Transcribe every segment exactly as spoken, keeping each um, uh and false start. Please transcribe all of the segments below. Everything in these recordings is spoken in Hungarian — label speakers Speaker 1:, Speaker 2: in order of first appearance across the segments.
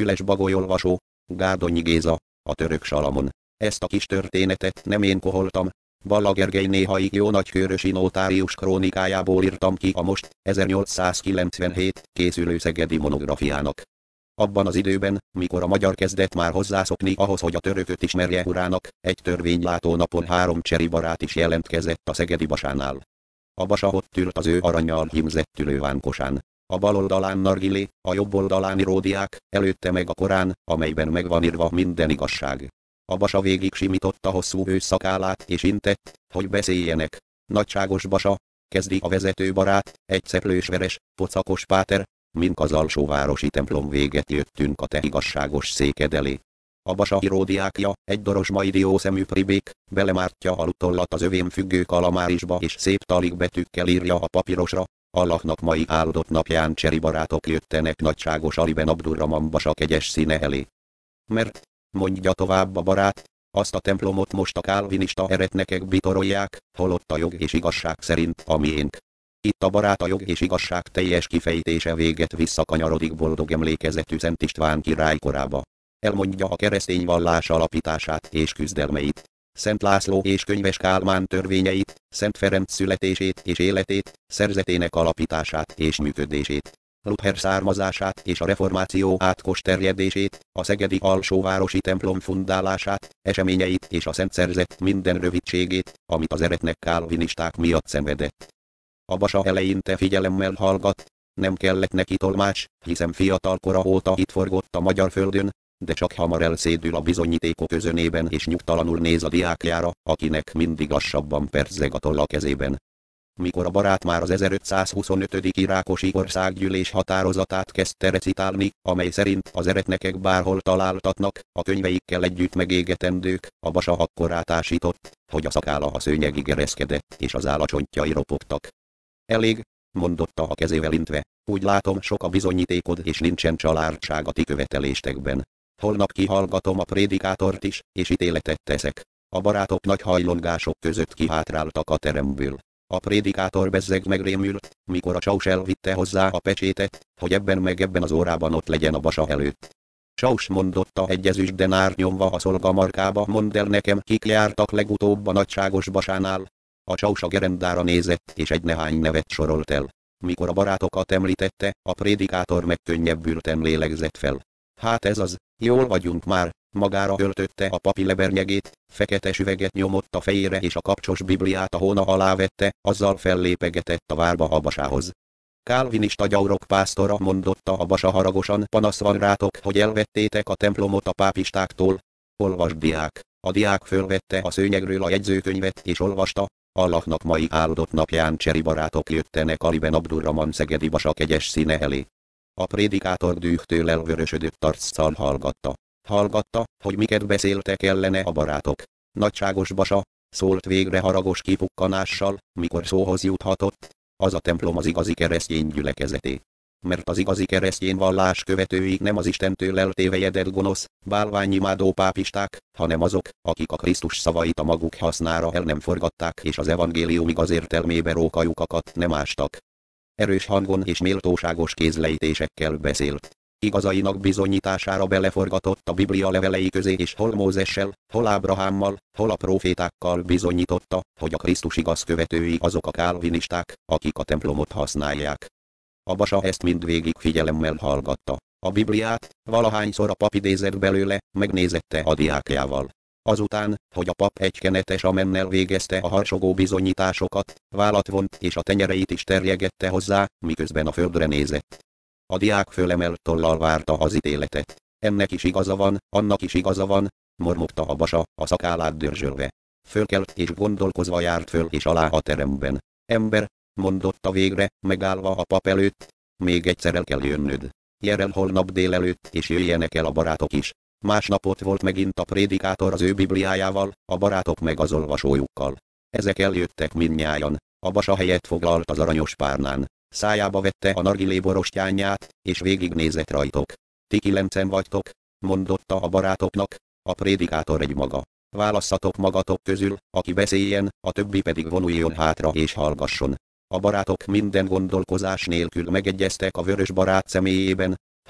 Speaker 1: Füles Bagolyolvasó, Gárdonyi Géza, a török Salamon. Ezt a kis történetet nem én koholtam. Balla Gergely néhaik jó nagykőrösi notárius krónikájából írtam ki a most ezernyolcszázkilencvenhét készülő szegedi monografiának. Abban az időben, mikor a magyar kezdett már hozzászokni ahhoz, hogy a törököt ismerje urának, egy törvénylátó napon három cseri barát is jelentkezett a szegedi Basánál. A Basa ott ült az ő arannyal hímzett ülővánkosán. A bal oldalán nargilé, a jobb oldalán íródiák, előtte meg a Korán, amelyben meg van írva minden igazság. A Basa végig simította hosszú ősszakállát és intett, hogy beszéljenek. Nagyságos Basa, kezdi a vezető barát, egy szeplős veres, pocakos páter, mink az alsóvárosi templom véget jöttünk a te igazságos széked elé. A Basa íródiákja, egy dorozsmai diószemű pribék, belemártja a lutollat az övém függő kalamárisba és szép talig betűkkel írja a papírosra. Allahnak mai áldott napján cseri barátok jöttenek nagyságos Aliben Abdurrahman Basa kegyes színe elé. Mert, mondja tovább a barát, azt a templomot most a kálvinista eretnekek bitorolják, holott a jog és igazság szerint a miénk. Itt a barát a jog és igazság teljes kifejtése véget visszakanyarodik boldog emlékezetű Szent István király korába. Elmondja a keresztény vallás alapítását és küzdelmeit, Szent László és Könyves Kálmán törvényeit, Szent Ferenc születését és életét, szerzetének alapítását és működését, Luther származását és a reformáció átkos terjedését, a szegedi alsóvárosi templom fundálását, eseményeit és a szent szerzet minden rövidségét, amit az eretnek kálvinisták miatt szenvedett. A Basa eleinte figyelemmel hallgat, nem kellett neki tolmács, hiszen fiatal kora óta itt forgott a magyar földön, de csak hamar elszédül a bizonyítékok özönében és nyugtalanul néz a diákjára, akinek mindig lassabban perceg a toll a kezében. Mikor a barát már az ezerötszázhuszonötödik irákosi országgyűlés határozatát kezdte recitálni, amely szerint az eretnekek bárhol találtatnak, a könyveikkel együtt megégetendők, a Basa akkor átásított, hogy a szakálla a szőnyegig ereszkedett és az állacsontjai ropogtak. Elég, mondotta a kezével intve, úgy látom sok a bizonyítékod és nincsen családság a ti követeléstekben. Holnap kihallgatom a prédikátort is, és ítéletet teszek. A barátok nagy hajlongások között kihátráltak a teremből. A prédikátor bezzeg megrémült, mikor a Csaus elvitte hozzá a pecsétet, hogy ebben meg ebben az órában ott legyen a Basa előtt. Csaus, mondotta egy ezüst denár nyomva a szolgamarkába, mondd el nekem, kik jártak legutóbb a nagyságos Basánál. A Csaus a gerendára nézett és egy nehány nevet sorolt el. Mikor a barátokat említette, a prédikátor megkönnyebbülten lélegzett fel. Hát ez az, jól vagyunk már, magára öltötte a papi lebernyegét, fekete süveget nyomott a fejére és a kapcsos bibliát a hóna alá vette, azzal fellépegetett a várba a Basához. Kálvinista gyaurok pásztora, mondotta a Basa haragosan, panasz van rátok, hogy elvettétek a templomot a pápistáktól. Olvasd, diák. A diák fölvette a szőnyegről a jegyzőkönyvet és olvasta, Allahnak mai áldott napján cseri barátok jöttenek Aliben Abdurrahman szegedi Basa kegyes színe elé. A prédikátor dühtől elvörösödött arccal hallgatta. Hallgatta, hogy miket beszéltek ellene a barátok. Nagyságos Basa, szólt végre haragos kifukkanással, mikor szóhoz juthatott, az a templom az igazi keresztény gyülekezeté. Mert az igazi keresztény vallás követői nem az Istentől eltévejedett gonosz, bálványimádó pápisták, hanem azok, akik a Krisztus szavait a maguk hasznára el nem forgatták és az evangélium igaz értelmébe rókajukakat nem ástak. Erős hangon és méltóságos kézlejtésekkel beszélt. Igazainak bizonyítására beleforgatott a Biblia levelei közé és hol Mózessel, hol Ábrahámmal, hol a prófétákkal bizonyította, hogy a Krisztus igaz követői azok a kálvinisták, akik a templomot használják. A Basa ezt mindvégig figyelemmel hallgatta. A Bibliát, valahányszor a pap idézett belőle, megnézette a diákjával. Azután, hogy a pap egy kenetes amennel végezte a harsogó bizonyításokat, vállat vont és a tenyereit is terjegette hozzá, miközben a földre nézett. A diák fölemelt tollal várta az ítéletet. Ennek is igaza van, annak is igaza van, mormogta a Basa, a szakállát dörzsölve. Fölkelt és gondolkozva járt föl és alá a teremben. Ember, mondotta végre, megállva a pap előtt, még egyszer el kell jönnöd. Gyere el holnap délelőtt és jöjjenek el a barátok is. Másnap ott volt megint a prédikátor az ő bibliájával, a barátok meg az olvasójukkal. Ezek eljöttek mindnyájan. A Basa helyet foglalt az aranyos párnán. Szájába vette a nargilé borostyányát, és végignézett rajtok. Ti kilencen vagytok, mondotta a barátoknak, a prédikátor egy maga. Válasszatok magatok közül, aki beszéljen, a többi pedig vonuljon hátra és hallgasson. A barátok minden gondolkozás nélkül megegyeztek a vörös barát személyében,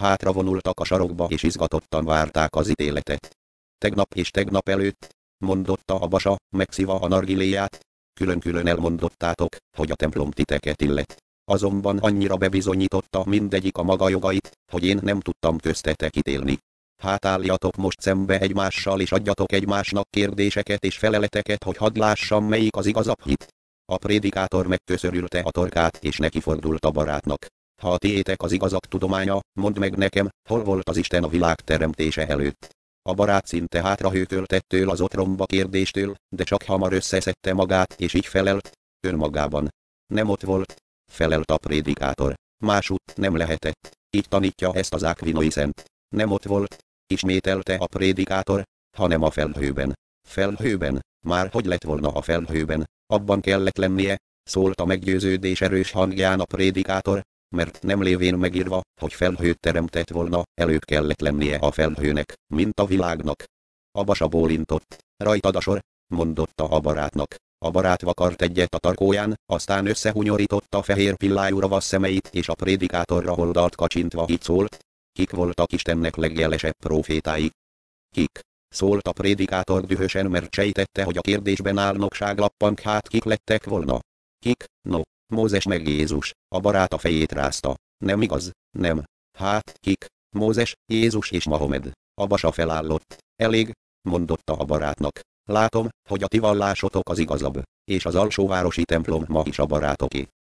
Speaker 1: Hátra vonultak a sarokba és izgatottan várták az ítéletet. Tegnap és tegnap előtt, mondotta a basa, megszíva a nargiléját, külön-külön elmondottátok, hogy a templom titeket illet. Azonban annyira bebizonyította mindegyik a maga jogait, hogy én nem tudtam köztetek ítélni. Hát álljatok most szembe egymással és adjatok egymásnak kérdéseket és feleleteket, hogy hadd lássam, melyik az igazabb hit. A prédikátor megköszörülte a torkát és nekifordult a barátnak. Ha a tiétek az igazak tudománya, mondd meg nekem, hol volt az Isten a világ teremtése előtt. A barát szinte hátrahőkölt ettől az otromba kérdéstől, de csak hamar összeszedte magát és így felelt, önmagában. Nem ott volt, felelt a prédikátor. Másút nem lehetett, így tanítja ezt az Aquinoi szent. Nem ott volt, ismételte a prédikátor, hanem a felhőben. Felhőben? Már hogy lett volna a felhőben? Abban kellett lennie, szólt a meggyőződés erős hangján a prédikátor, mert nem lévén megírva, hogy felhőt teremtett volna, előbb kellett lennie a felhőnek, mint a világnak. A basa bólintott. Rajtad a sor, mondotta a barátnak. A barát vakart egyet a tarkóján, aztán összehunyorította fehér pillájú ravasz szemeit és a prédikátorra oldalt kacsintva így szólt. Kik voltak Istennek legjelesebb prófétái? Kik? Szólt a prédikátor dühösen, mert sejtette, hogy a kérdésben álnokság lappank, hát kik lettek volna? Kik? No, Mózes meg Jézus. A barát a fejét rázta. Nem igaz? Nem. Hát, kik? Mózes, Jézus és Mahomed. A basa felállott. Elég, mondotta a barátnak. Látom, hogy a ti vallásotok az igazabb, és az alsóvárosi templom ma is a barátoké.